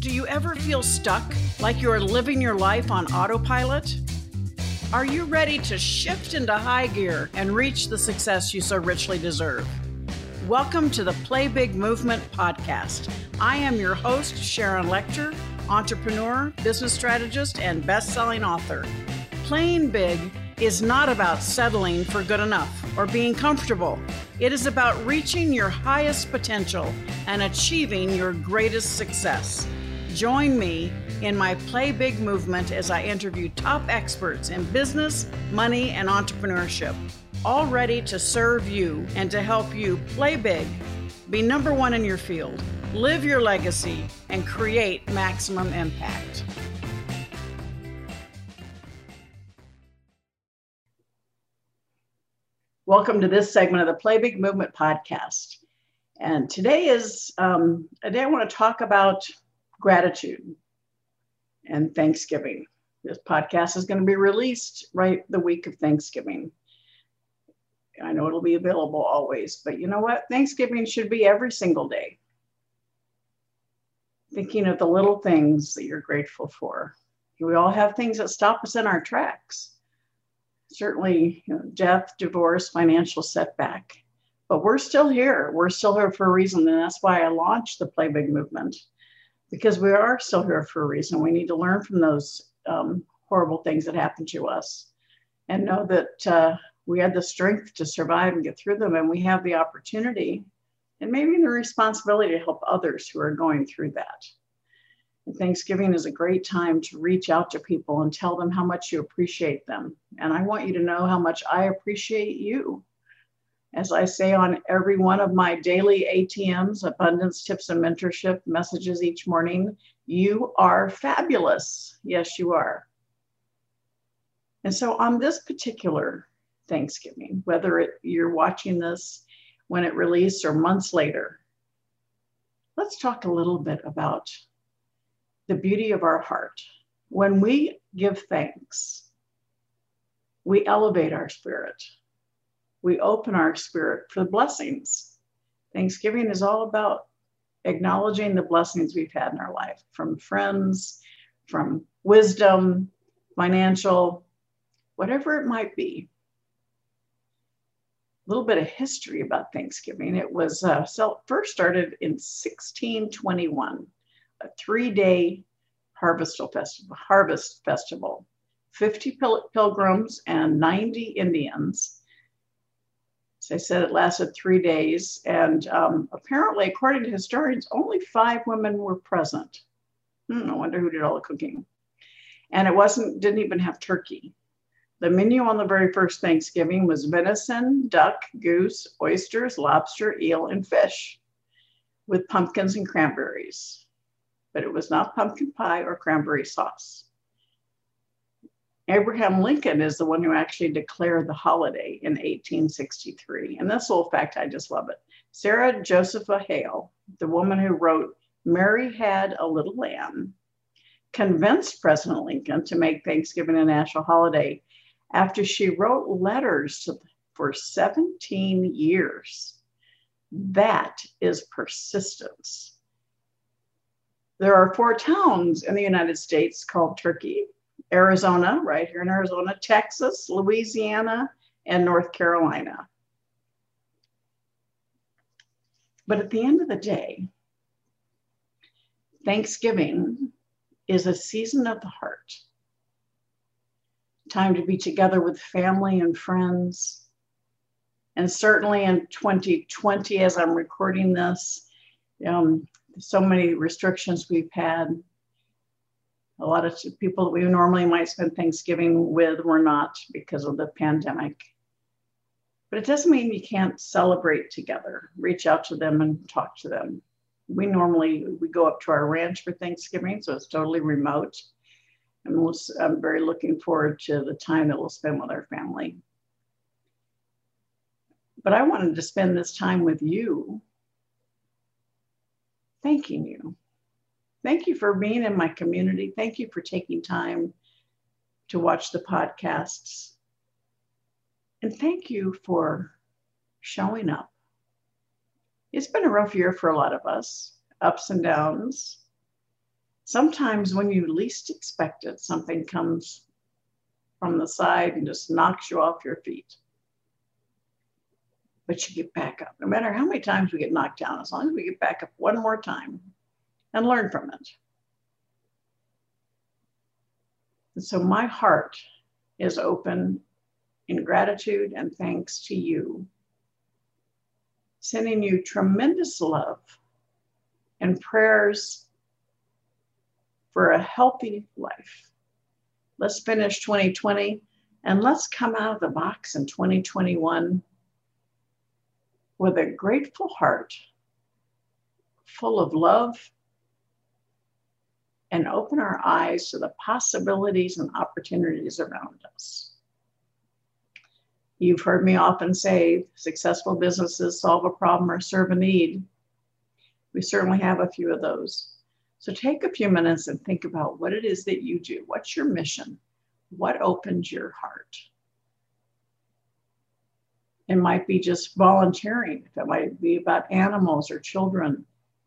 Do you ever feel stuck, like you're living your life on autopilot? Are you ready to shift into high gear and reach the success you so richly deserve? Welcome to the Play Big Movement podcast. I am your host, Sharon Lechter, entrepreneur, business strategist, and best-selling author. Playing big is not about settling for good enough or being comfortable. It is about reaching your highest potential and achieving your greatest success. Join me in my Play Big movement as I interview top experts in business, money, and entrepreneurship, all ready to serve you and to help you play big, be number one in your field, live your legacy, and create maximum impact. Welcome to this segment of the Play Big Movement podcast. And today is a day I want to talk about gratitude and Thanksgiving. This podcast is going to be released right the week of Thanksgiving. I know it'll be available always, but you know what? Thanksgiving should be every single day. Thinking of the little things that you're grateful for. We all have things that stop us in our tracks. Certainly, death, divorce, financial setback. But we're still here. We're still here for a reason. And that's why I launched the Play Big movement. Because we are still here for a reason. We need to learn from those horrible things that happened to us and know that we had the strength to survive and get through them. And we have the opportunity and maybe the responsibility to help others who are going through that. And Thanksgiving is a great time to reach out to people and tell them how much you appreciate them. And I want you to know how much I appreciate you. As I say on every one of my daily ATMs, Abundance Tips and Mentorship messages each morning, you are fabulous. Yes, you are. And so on this particular Thanksgiving, whether you're watching this when it released or months later, let's talk a little bit about the beauty of our heart. When we give thanks, we elevate our spirit. We open our spirit for blessings. Thanksgiving is all about acknowledging the blessings we've had in our life, from friends, from wisdom, financial, whatever it might be. A little bit of history about Thanksgiving. It was first started in 1621, a 3-day harvest festival, 50 pilgrims and 90 Indians. As I said, it lasted 3 days, and apparently, according to historians, only 5 women were present. I wonder who did all the cooking. And it didn't even have turkey. The menu on the very first Thanksgiving was venison, duck, goose, oysters, lobster, eel, and fish, with pumpkins and cranberries. But it was not pumpkin pie or cranberry sauce. Abraham Lincoln is the one who actually declared the holiday in 1863. And this little fact, I just love it. Sarah Josepha Hale, the woman who wrote Mary Had a Little Lamb, convinced President Lincoln to make Thanksgiving a national holiday after she wrote letters for 17 years. That is persistence. There are 4 towns in the United States called Turkey: Arizona, right here in Arizona, Texas, Louisiana, and North Carolina. But at the end of the day, Thanksgiving is a season of the heart. Time to be together with family and friends. And certainly in 2020, as I'm recording this, so many restrictions we've had. A lot of people that we normally might spend Thanksgiving with were not because of the pandemic. But it doesn't mean you can't celebrate together, reach out to them and talk to them. We go up to our ranch for Thanksgiving, so it's totally remote. And I'm very looking forward to the time that we'll spend with our family. But I wanted to spend this time with you, thanking you. Thank you for being in my community. Thank you for taking time to watch the podcasts. And thank you for showing up. It's been a rough year for a lot of us, ups and downs. Sometimes when you least expect it, something comes from the side and just knocks you off your feet. But you get back up. No matter how many times we get knocked down, as long as we get back up one more time and learn from it. And so my heart is open in gratitude and thanks to you, sending you tremendous love and prayers for a healthy life. Let's finish 2020 and let's come out of the box in 2021 with a grateful heart, full of love, and open our eyes to the possibilities and opportunities around us. You've heard me often say, successful businesses solve a problem or serve a need. We certainly have a few of those. So take a few minutes and think about what it is that you do. What's your mission? What opens your heart? It might be just volunteering. It might be about animals or children.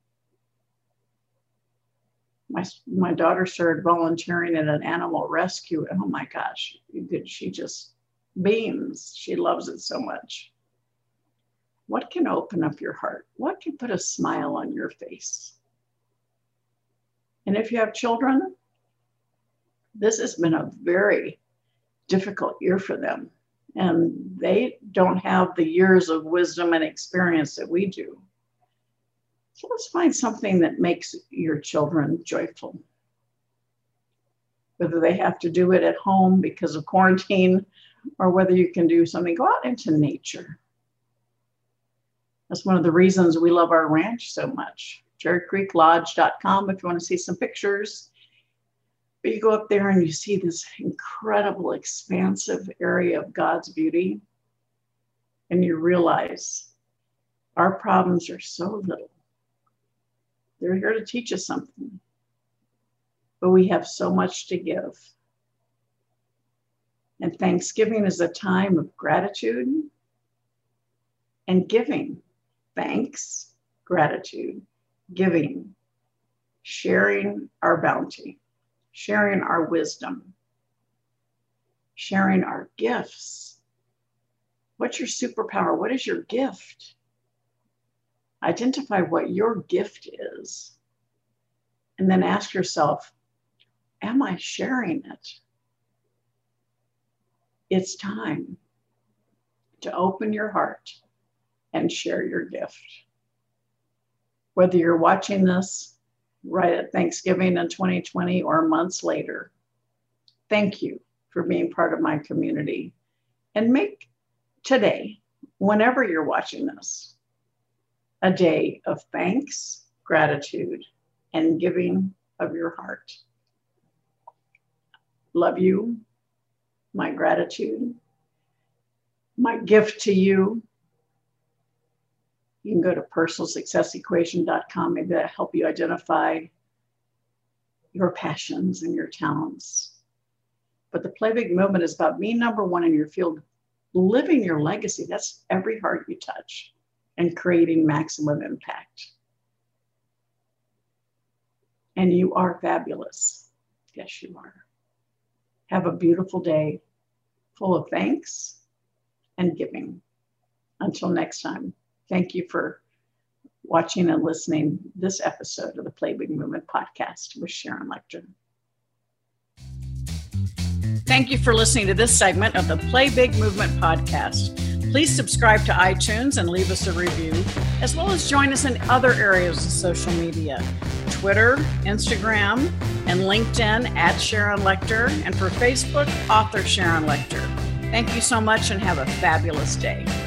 My daughter started volunteering at an animal rescue. Oh my gosh, she just beams. She loves it so much. What can open up your heart? What can put a smile on your face? And if you have children, this has been a very difficult year for them. And they don't have the years of wisdom and experience that we do. So let's find something that makes your children joyful. Whether they have to do it at home because of quarantine, or whether you can do something, go out into nature. That's one of the reasons we love our ranch so much. JerryCreekLodge.com if you want to see some pictures. But you go up there and you see this incredible, expansive area of God's beauty. And you realize our problems are so little. They're here to teach us something. But we have so much to give. And Thanksgiving is a time of gratitude and giving. Thanks, gratitude, giving, sharing our bounty, sharing our wisdom, sharing our gifts. What's your superpower? What is your gift? Identify what your gift is. And then ask yourself, am I sharing it? It's time to open your heart and share your gift. Whether you're watching this right at Thanksgiving in 2020 or months later, thank you for being part of my community. And make today, whenever you're watching this, a day of thanks, gratitude, and giving of your heart. Love you, my gratitude, my gift to you. You can go to personalsuccessequation.com. Maybe that'll help you identify your passions and your talents. But the Play Big movement is about being number one in your field, living your legacy. That's every heart you touch, and creating maximum impact. And you are fabulous. Yes, you are. Have a beautiful day full of thanks and giving. Until next time, thank you for watching and listening this episode of the Play Big Movement podcast with Sharon Lechter. Thank you for listening to this segment of the Play Big Movement podcast. Please subscribe to iTunes and leave us a review, as well as join us in other areas of social media, Twitter, Instagram, and LinkedIn at Sharon Lechter, and for Facebook, author Sharon Lechter. Thank you so much and have a fabulous day.